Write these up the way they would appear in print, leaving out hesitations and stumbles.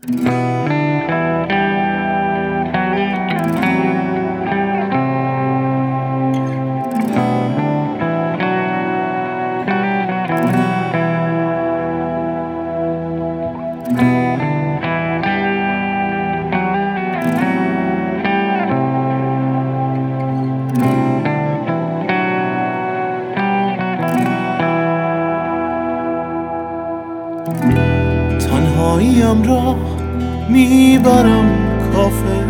تنهاییم را میبرم کافه،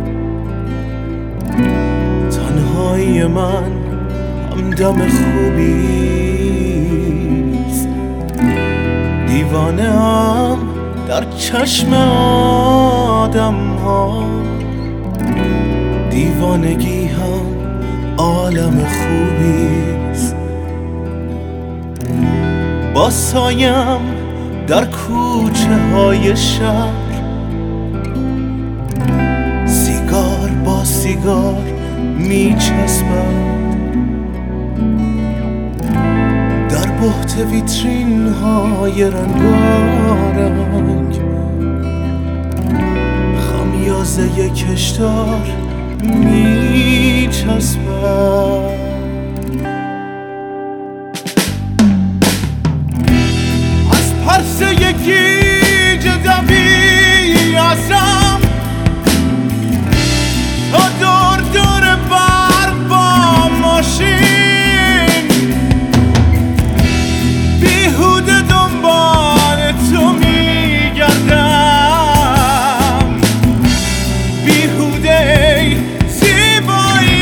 تنهایی من همدم خوبیست. دیوانه‌ام در چشم آدم ها، دیوانگی هم عالم خوبیست. با سایم در کوچه های شهر، سیگار با سیگار میچسبد. در بهت ویترین های رنگارنگ، خمیازه کشتار میچسبد. از یکی جدوی ازم تا دور دور بر با ماشین، بیهوده دنبال تو میگردم، بیهوده ای زیبای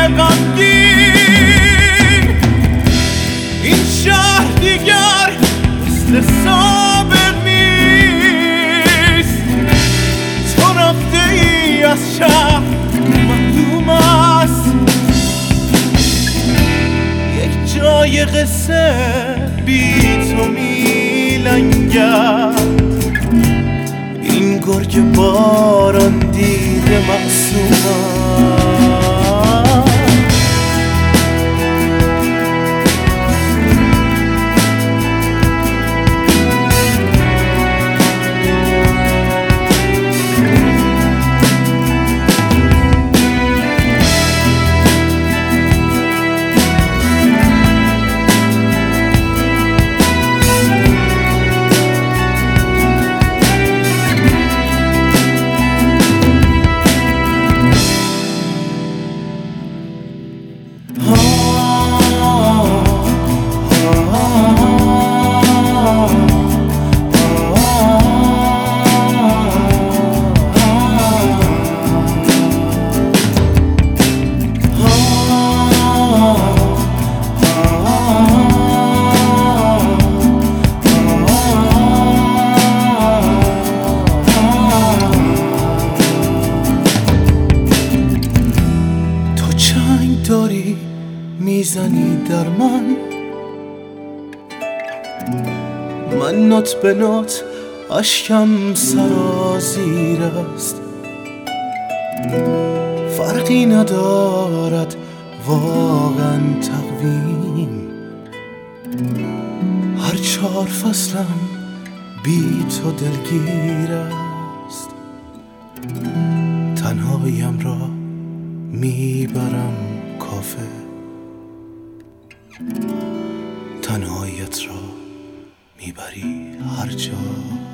غمگین. این شهر دیگر مثل سابق نیست، تو رفته ای از شهر معلوم است. یک جای قصه بی تو میلنگد، این گرگ باران دیده معصومم. داری میزنی در من نوت به نوت اشکم سرازیر است. فرقی ندارد واقعا تقویم، هر 4 فصلم بی تو دلگیر است. تنهاییم را میبرم کافه، تنهاییت را میبری هر جا.